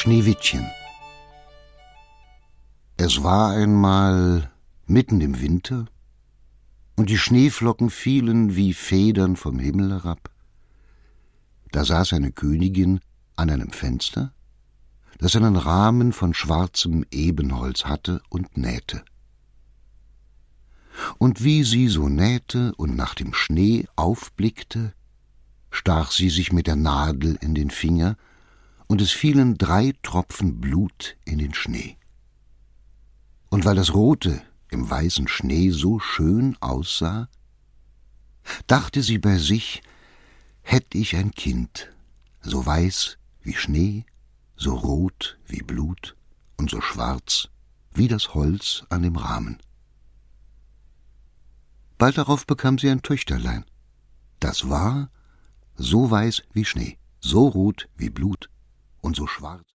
Schneewittchen. Es war einmal mitten im Winter, und die Schneeflocken fielen wie Federn vom Himmel herab. Da saß eine Königin an einem Fenster, das einen Rahmen von schwarzem Ebenholz hatte, und nähte. Und wie sie so nähte und nach dem Schnee aufblickte, stach sie sich mit der Nadel in den Finger, und es fielen 3 Tropfen Blut in den Schnee. Und weil das Rote im weißen Schnee so schön aussah, dachte sie bei sich, hätt ich ein Kind, so weiß wie Schnee, so rot wie Blut und so schwarz wie das Holz an dem Rahmen. Bald darauf bekam sie ein Töchterlein. Das war so weiß wie Schnee, so rot wie Blut und so schwarz